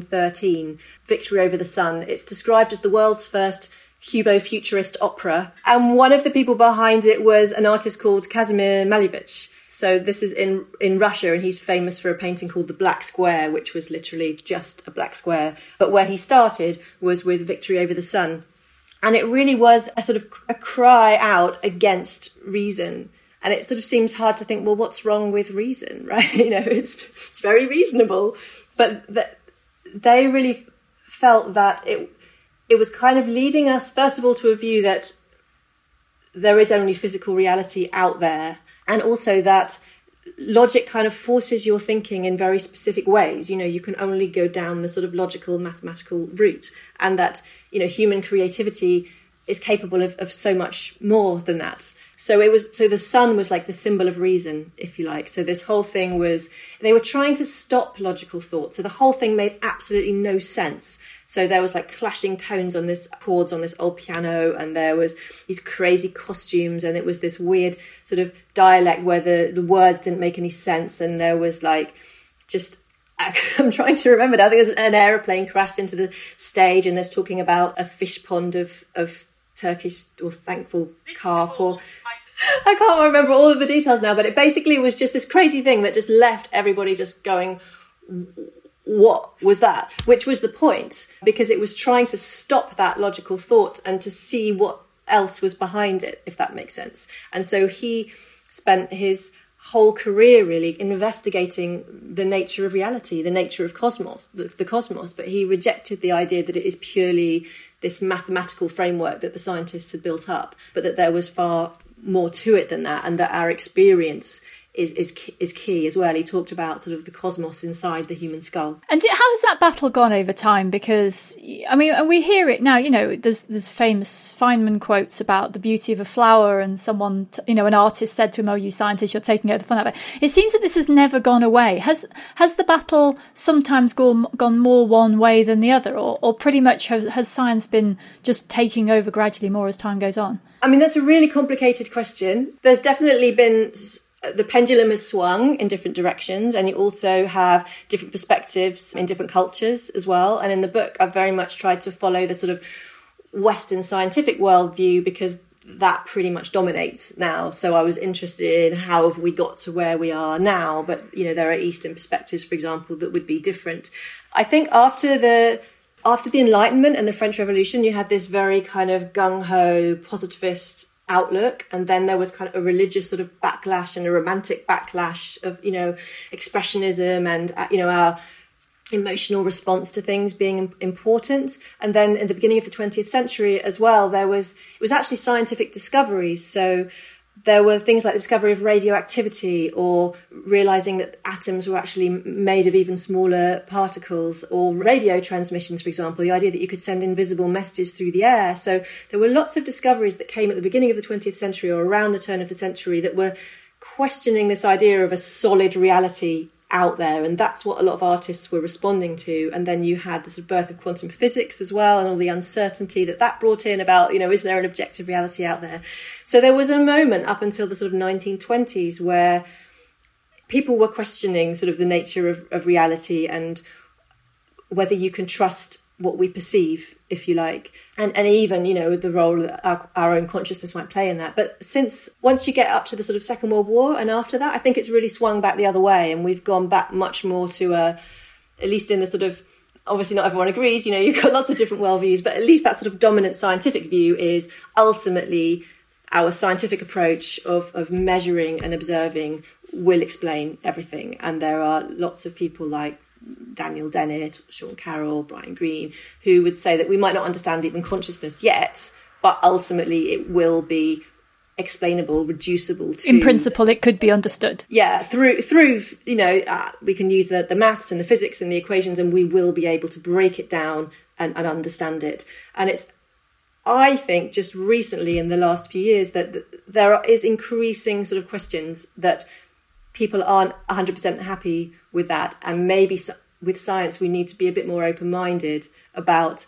1913, Victory Over the Sun. It's described as the world's first Cubo-futurist opera. And one of the people behind it was an artist called Kazimir Malevich. So this is in Russia, and he's famous for a painting called The Black Square, which was literally just a black square. But where he started was with Victory Over the Sun. And it really was a sort of a cry out against reason. And it sort of seems hard to think, well, what's wrong with reason, right? It's very reasonable. But they really felt that it was kind of leading us, first of all, to a view that there is only physical reality out there. And also that logic kind of forces your thinking in very specific ways. You can only go down the sort of logical mathematical route, and that, human creativity is capable of so much more than that. So the sun was like the symbol of reason, if you like. So this whole thing was, they were trying to stop logical thought. So the whole thing made absolutely no sense. So there was like clashing tones on this chords on this old piano, and there was these crazy costumes, and it was this weird sort of dialect where the words didn't make any sense, and there was like just, I'm trying to remember now, I think there's an aeroplane crashed into the stage, and there's talking about a fish pond of Turkish or thankful carp, or I can't remember all of the details now, but it basically was just this crazy thing that just left everybody just going, what was that? Which was the point, because it was trying to stop that logical thought and to see what else was behind it, if that makes sense. And so he spent his whole career really investigating the nature of reality, the nature of the cosmos, but he rejected the idea that it is purely this mathematical framework that the scientists had built up, but that there was far more to it than that, and that our experience is key as well. He talked about sort of the cosmos inside the human skull. And how has that battle gone over time? Because, I mean, we hear it now, there's famous Feynman quotes about the beauty of a flower, and someone, an artist said to him, "Oh, you scientists, you're taking out the fun out of it." It seems that this has never gone away. Has the battle sometimes gone more one way than the other, or pretty much has science been just taking over gradually more as time goes on? I mean, that's a really complicated question. There's definitely been, the pendulum has swung in different directions, and you also have different perspectives in different cultures as well. And in the book, I've very much tried to follow the sort of Western scientific worldview, because that pretty much dominates now. So I was interested in how have we got to where we are now, but, there are Eastern perspectives, for example, that would be different. I think after the Enlightenment and the French Revolution, you had this very kind of gung-ho, positivist outlook, and then there was kind of a religious sort of backlash and a romantic backlash of, expressionism and, our emotional response to things being important. And then in the beginning of the 20th century as well, it was actually scientific discoveries. So there were things like the discovery of radioactivity, or realising that atoms were actually made of even smaller particles, or radio transmissions, for example, the idea that you could send invisible messages through the air. So there were lots of discoveries that came at the beginning of the 20th century or around the turn of the century that were questioning this idea of a solid reality out there, and that's what a lot of artists were responding to. And then you had the sort of birth of quantum physics as well, and all the uncertainty that brought in about, is there an objective reality out there? So there was a moment up until the sort of 1920s where people were questioning sort of the nature of reality, and whether you can trust what we perceive, if you like, and even, the role that our own consciousness might play in that. But once you get up to the sort of Second World War and after that, I think it's really swung back the other way, and we've gone back much more to at least in the sort of, obviously not everyone agrees, you've got lots of different worldviews, but at least that sort of dominant scientific view is ultimately our scientific approach of measuring and observing will explain everything. And there are lots of people like Daniel Dennett, Sean Carroll, Brian Greene, who would say that we might not understand even consciousness yet, but ultimately it will be explainable, reducible to... In principle, it could be understood. Yeah, through we can use the maths and the physics and the equations, and we will be able to break it down and understand it. And it's, I think, just recently in the last few years that there is increasing sort of questions that people aren't 100% happy with that, and maybe with science we need to be a bit more open-minded about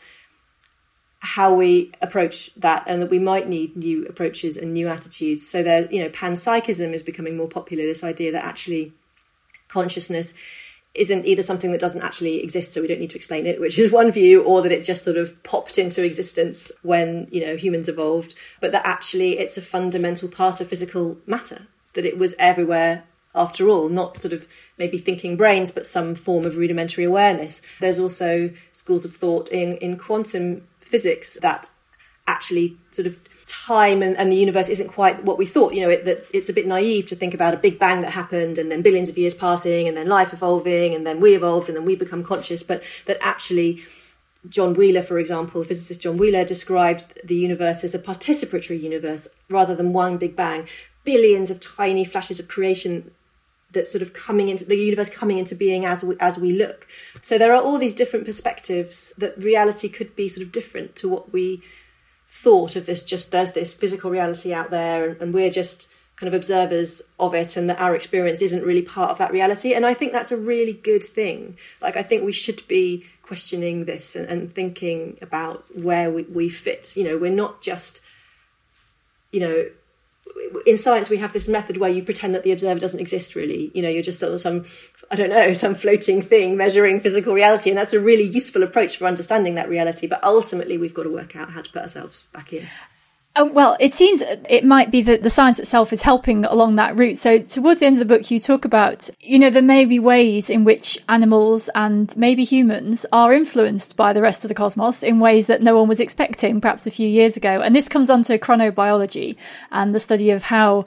how we approach that, and that we might need new approaches and new attitudes. So there, panpsychism is becoming more popular, this idea that actually consciousness isn't either something that doesn't actually exist, so we don't need to explain it, which is one view, or that it just sort of popped into existence when, humans evolved, but that actually it's a fundamental part of physical matter, that it was everywhere after all, not sort of maybe thinking brains, but some form of rudimentary awareness. There's also schools of thought in quantum physics that actually sort of time and the universe isn't quite what we thought, that it's a bit naive to think about a big bang that happened and then billions of years passing and then life evolving and then we evolved and then we become conscious, but that actually John Wheeler, for example, physicist John Wheeler, described the universe as a participatory universe rather than one big bang. Billions of tiny flashes of creation that's sort of coming into the universe, coming into being as we look. So there are all these different perspectives that reality could be sort of different to what we thought of this. Just there's this physical reality out there, and we're just kind of observers of it, and that our experience isn't really part of that reality. And I think that's a really good thing. Like, I think we should be questioning this and thinking about where we fit. You know, we're not just, you know, in science we have this method where you pretend that the observer doesn't exist really. You know, you're just sort of some floating thing measuring physical reality, and that's a really useful approach for understanding that reality. But ultimately we've got to work out how to put ourselves back in. Well, it seems it might be that the science itself is helping along that route. So towards the end of the book, you talk about, you know, there may be ways in which animals and maybe humans are influenced by the rest of the cosmos in ways that no one was expecting perhaps a few years ago. And this comes onto chronobiology and the study of how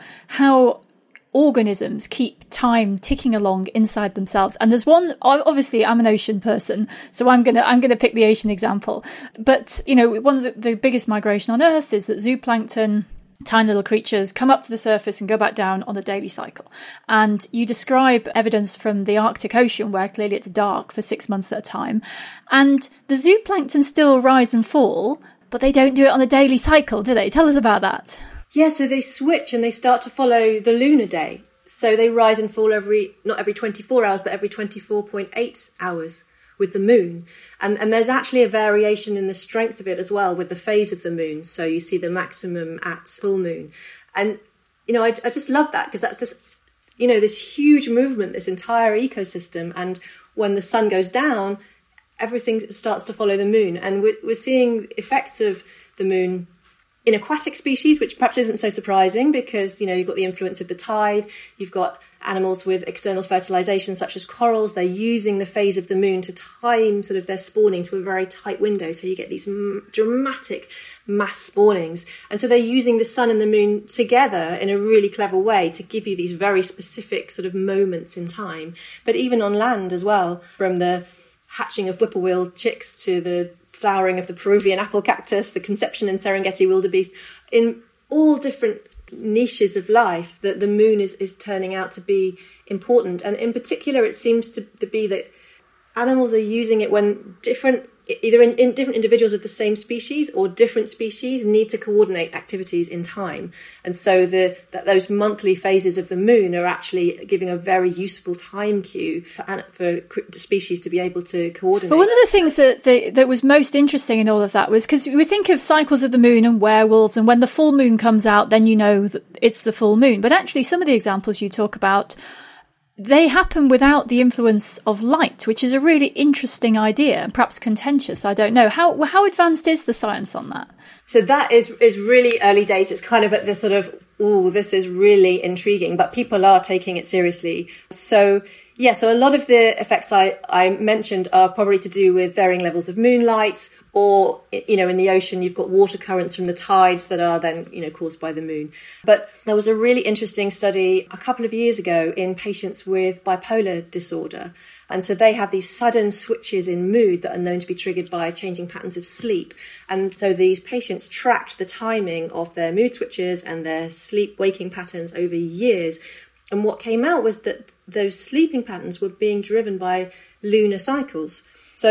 organisms keep time ticking along inside themselves. And there's one, obviously I'm an ocean person, so I'm gonna pick the ocean example. But, you know, one of the biggest migration on Earth is that zooplankton, tiny little creatures, come up to the surface and go back down on a daily cycle. And you describe evidence from the Arctic Ocean where clearly it's dark for 6 months at a time. And the zooplankton still rise and fall, but they don't do it on a daily cycle, do they? Tell us about that. Yeah, so they switch and they start to follow the lunar day. So they rise and fall not every 24 hours, but every 24.8 hours with the moon. And there's actually a variation in the strength of it as well with the phase of the moon. So you see the maximum at full moon. And, you know, I just love that, because that's this, you know, this huge movement, this entire ecosystem. And when the sun goes down, everything starts to follow the moon. And we're seeing effects of the moon in aquatic species, which perhaps isn't so surprising because, you know, you've got the influence of the tide, you've got animals with external fertilization such as corals. They're using the phase of the moon to time sort of their spawning to a very tight window. So you get these dramatic mass spawnings. And so they're using the sun and the moon together in a really clever way to give you these very specific sort of moments in time. But even on land as well, from the hatching of whippoorwill chicks to the flowering of the Peruvian apple cactus, the conception in Serengeti wildebeest, in all different niches of life, that the moon is turning out to be important. And in particular, it seems to be that animals are using it when either in different individuals of the same species or different species need to coordinate activities in time. And so those monthly phases of the moon are actually giving a very useful time cue for species to be able to coordinate. But one of the things that was most interesting in all of that was, because we think of cycles of the moon and werewolves, and when the full moon comes out, then you know that it's the full moon. But actually, some of the examples you talk about, they happen without the influence of light, which is a really interesting idea and perhaps contentious. I don't know. How advanced is the science on that? So that is really early days. It's kind of at this sort of, this is really intriguing, but people are taking it seriously. So a lot of the effects I mentioned are probably to do with varying levels of moonlight, or, you know, in the ocean, you've got water currents from the tides that are then, you know, caused by the moon. But there was a really interesting study a couple of years ago in patients with bipolar disorder. And so they have these sudden switches in mood that are known to be triggered by changing patterns of sleep. And so these patients tracked the timing of their mood switches and their sleep-waking patterns over years. And what came out was that those sleeping patterns were being driven by lunar cycles.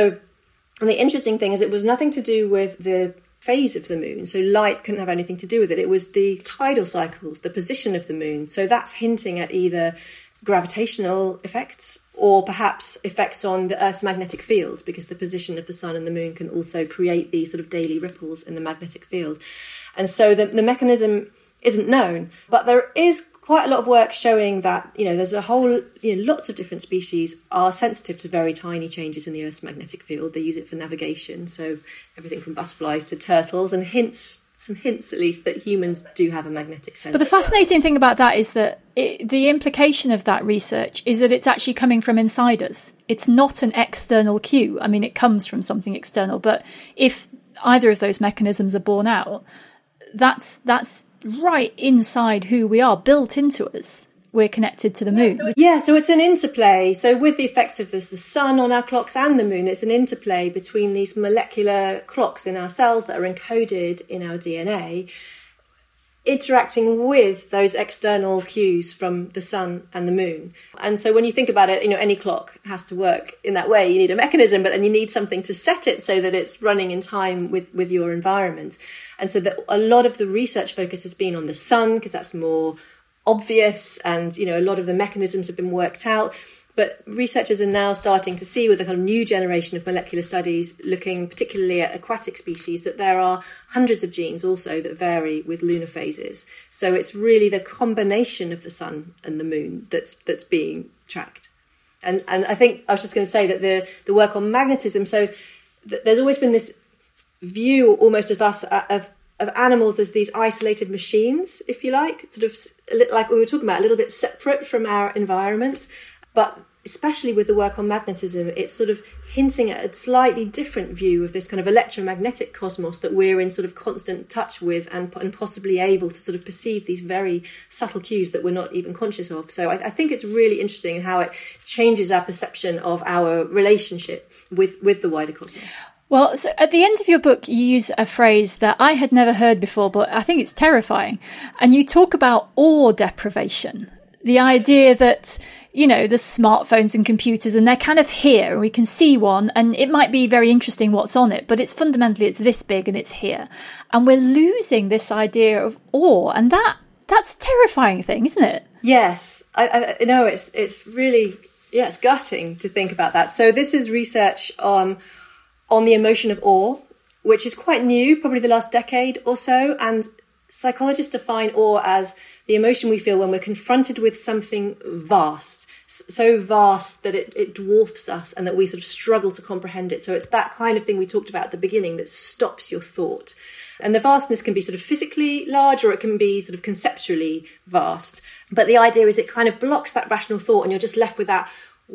And the interesting thing is it was nothing to do with the phase of the moon. So light couldn't have anything to do with it. It was the tidal cycles, the position of the moon. So that's hinting at either gravitational effects or perhaps effects on the Earth's magnetic field, because the position of the sun and the moon can also create these sort of daily ripples in the magnetic field. And so the mechanism isn't known, but there is quite a lot of work showing that, you know, there's a whole, you know, lots of different species are sensitive to very tiny changes in the Earth's magnetic field. They use it for navigation. So everything from butterflies to turtles, and some hints at least that humans do have a magnetic sense. But the fascinating thing about that is that the implication of that research is that it's actually coming from inside us. It's not an external cue. I mean, it comes from something external, but if either of those mechanisms are borne out, that's right inside who we are, built into us. We're connected to the moon. Yeah, so it's an interplay. So with the effects of the sun on our clocks and the moon, it's an interplay between these molecular clocks in our cells that are encoded in our DNA. interacting with those external cues from the sun and the moon. And so when you think about it, any clock has to work in that way. You need a mechanism, but then you need something to set it so that it's running in time with your environment. And so a lot of the research focus has been on the sun, because that's more obvious, and a lot of the mechanisms have been worked out. But researchers are now starting to see, with a kind of new generation of molecular studies, looking particularly at aquatic species, that there are hundreds of genes also that vary with lunar phases. So it's really the combination of the sun and the moon that's being tracked. And I think I was just going to say that the work on magnetism, so there's always been this view almost of us, of animals as these isolated machines, if you like, sort of like we were talking about, a little bit separate from our environments. But especially with the work on magnetism, it's sort of hinting at a slightly different view of this kind of electromagnetic cosmos that we're in sort of constant touch with, and possibly able to sort of perceive these very subtle cues that we're not even conscious of. So I think it's really interesting how it changes our perception of our relationship with the wider cosmos. Well, so at the end of your book, you use a phrase that I had never heard before, but I think it's terrifying. And you talk about awe deprivation. The idea that, the smartphones and computers, and they're kind of here, and we can see one, and it might be very interesting what's on it, but it's fundamentally, it's this big and it's here. And we're losing this idea of awe, and that's a terrifying thing, isn't it? Yes, I know it's really, it's gutting to think about that. So this is research on the emotion of awe, which is quite new, probably the last decade or so, and psychologists define awe as the emotion we feel when we're confronted with something vast, so vast that it dwarfs us and that we sort of struggle to comprehend it. So it's that kind of thing we talked about at the beginning that stops your thought. And the vastness can be sort of physically large, or it can be sort of conceptually vast. But the idea is it kind of blocks that rational thought, and you're just left with that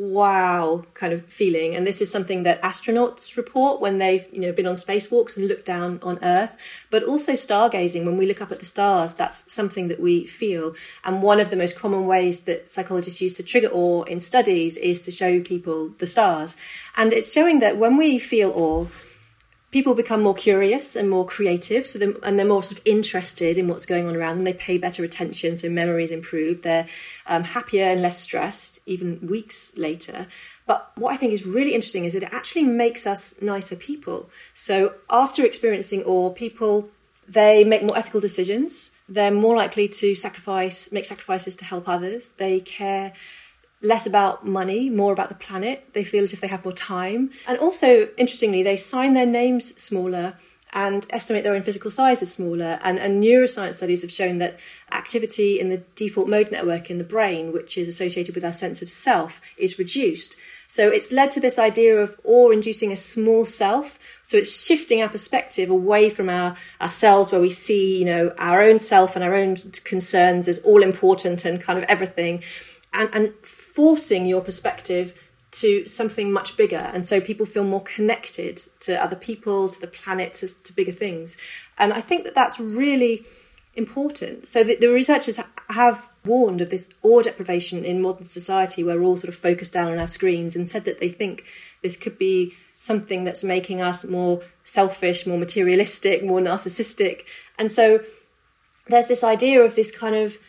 wow kind of feeling. And this is something that astronauts report when they've been on spacewalks and looked down on Earth, but also stargazing. When we look up at the stars, that's something that we feel. And one of the most common ways that psychologists use to trigger awe in studies is to show people the stars. And it's showing that when we feel awe, people become more curious and more creative, and they're more sort of interested in what's going on around them. They pay better attention, so memory is improved. They're happier and less stressed, even weeks later. But what I think is really interesting is that it actually makes us nicer people. So after experiencing awe, they make more ethical decisions. They're more likely to make sacrifices to help others. They care less about money, more about the planet. They feel as if they have more time. And also, interestingly, they sign their names smaller and estimate their own physical size as smaller. And neuroscience studies have shown that activity in the default mode network in the brain, which is associated with our sense of self, is reduced. So it's led to this idea of awe inducing a small self. So it's shifting our perspective away from ourselves, where we see, our own self and our own concerns as all important and kind of everything, and forcing your perspective to something much bigger. And so people feel more connected to other people, to the planet, to bigger things. And I think that that's really important. So the researchers have warned of this awe deprivation in modern society, where we're all sort of focused down on our screens, and said that they think this could be something that's making us more selfish, more materialistic, more narcissistic. And so there's this idea of this kind of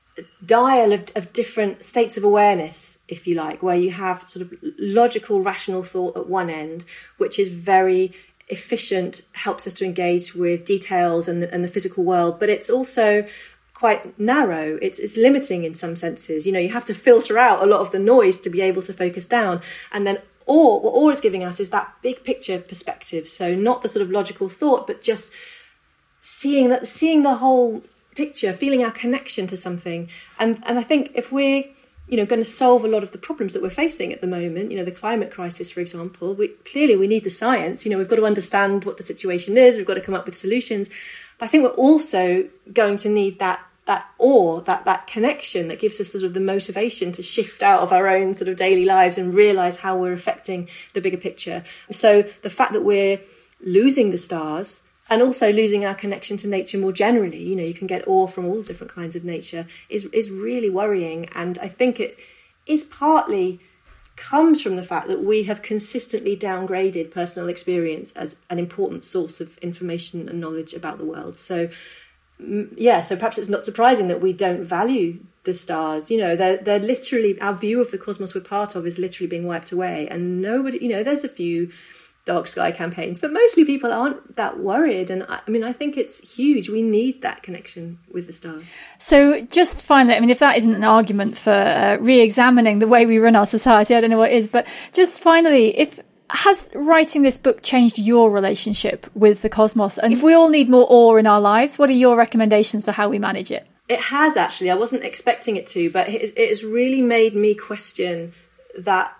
dial of different states of awareness, if you like, where you have sort of logical, rational thought at one end, which is very efficient, helps us to engage with details and the physical world, but it's also quite narrow. It's limiting in some senses. You have to filter out a lot of the noise to be able to focus down. And then what awe is giving us is that big picture perspective. So not the sort of logical thought, but just seeing the whole picture, feeling our connection to something. And I think if we're going to solve a lot of the problems that we're facing at the moment, the climate crisis, for example, we need the science. We've got to understand what the situation is. We've got to come up with solutions. But I think we're also going to need that awe, that connection that gives us sort of the motivation to shift out of our own sort of daily lives and realise how we're affecting the bigger picture. So the fact that we're losing the stars and also losing our connection to nature more generally, you can get awe from all different kinds of nature, is really worrying. And I think it is partly comes from the fact that we have consistently downgraded personal experience as an important source of information and knowledge about the world. So so perhaps it's not surprising that we don't value the stars. They're literally, our view of the cosmos we're part of is literally being wiped away, and nobody, there's a few dark sky campaigns, but mostly people aren't that worried. And I think it's huge. We need that connection with the stars. So just finally, if that isn't an argument for re-examining the way we run our society, I don't know what is, but just finally, has writing this book changed your relationship with the cosmos? And if we all need more awe in our lives, what are your recommendations for how we manage it? It has, actually. I wasn't expecting it to, but it has really made me question that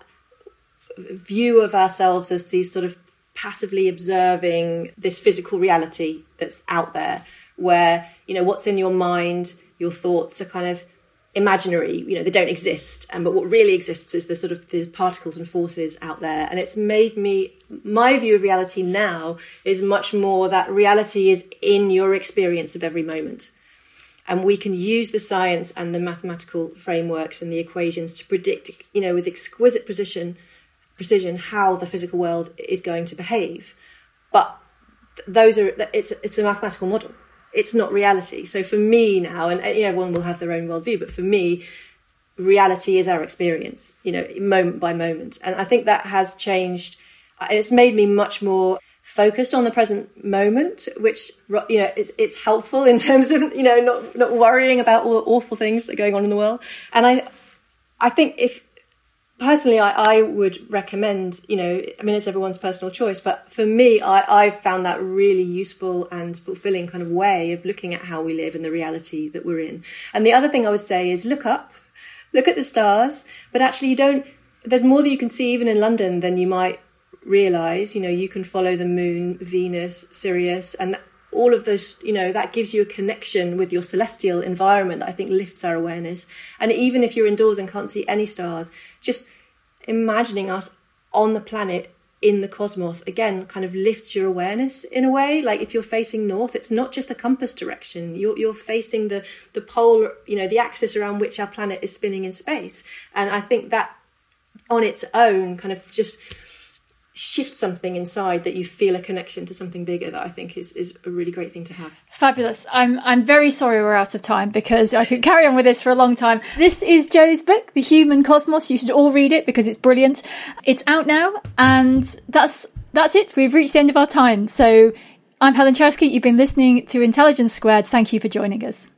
view of ourselves as these sort of passively observing this physical reality that's out there, where, what's in your mind, your thoughts are kind of imaginary, they don't exist. But what really exists is the sort of the particles and forces out there. And it's made my view of reality now is much more that reality is in your experience of every moment. And we can use the science and the mathematical frameworks and the equations to predict, with exquisite precision how the physical world is going to behave. But it's a mathematical model. It's not reality. So for me now, and everyone will have their own worldview, but for me, reality is our experience, moment by moment. And I think that has changed. It's made me much more focused on the present moment, which, it's helpful in terms of, not worrying about all the awful things that are going on in the world. And I think personally, I would recommend, it's everyone's personal choice, but for me, I've found that really useful and fulfilling kind of way of looking at how we live and the reality that we're in. And the other thing I would say is look at the stars, but actually there's more that you can see even in London than you might realise. You can follow the moon, Venus, Sirius, and all of those, that gives you a connection with your celestial environment that I think lifts our awareness. And even if you're indoors and can't see any stars, just imagining us on the planet in the cosmos, again, kind of lifts your awareness in a way. Like if you're facing north, it's not just a compass direction. You're facing the pole, the axis around which our planet is spinning in space. And I think that on its own kind of just shift something inside, that you feel a connection to something bigger, that I think is a really great thing to have. Fabulous. I'm very sorry we're out of time, because I could carry on with this for a long time. This is Jo's book, The Human Cosmos. You should all read it because it's brilliant. It's out now, and that's it. We've reached the end of our time. So I'm Helen Czerski. You've been listening to Intelligence Squared. Thank you for joining us.